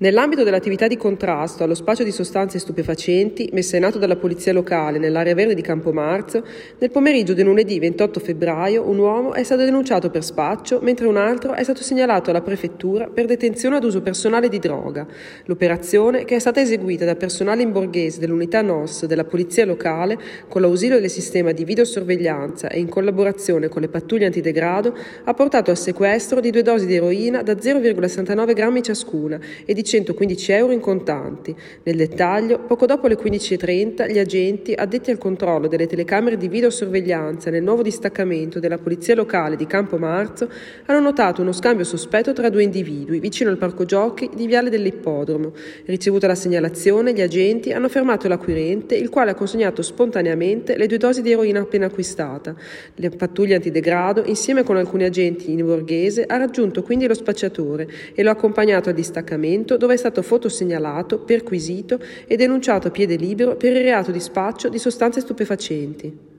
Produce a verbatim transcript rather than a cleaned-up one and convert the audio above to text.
Nell'ambito dell'attività di contrasto allo spaccio di sostanze stupefacenti messa in atto dalla polizia locale nell'area verde di Campomarzo, nel pomeriggio di lunedì ventotto febbraio un uomo è stato denunciato per spaccio, mentre un altro è stato segnalato alla prefettura per detenzione ad uso personale di droga. L'operazione, che è stata eseguita da personale in borghese dell'unità N O S della polizia locale con l'ausilio del sistema di videosorveglianza e in collaborazione con le pattuglie antidegrado, ha portato al sequestro di due dosi di eroina da zero virgola sessantanove grammi ciascuna e di centoquindici euro in contanti. Nel dettaglio, poco dopo le quindici e trenta, gli agenti, addetti al controllo delle telecamere di videosorveglianza nel nuovo distaccamento della polizia locale di Campomarzo, hanno notato uno scambio sospetto tra due individui vicino al parco giochi di Viale dell'Ippodromo. Ricevuta la segnalazione, gli agenti hanno fermato l'acquirente, il quale ha consegnato spontaneamente le due dosi di eroina appena acquistata. Le pattuglie antidegrado, insieme con alcuni agenti in borghese, ha raggiunto quindi lo spacciatore e lo ha accompagnato al distaccamento, dove è stato fotosegnalato, perquisito e denunciato a piede libero per il reato di spaccio di sostanze stupefacenti.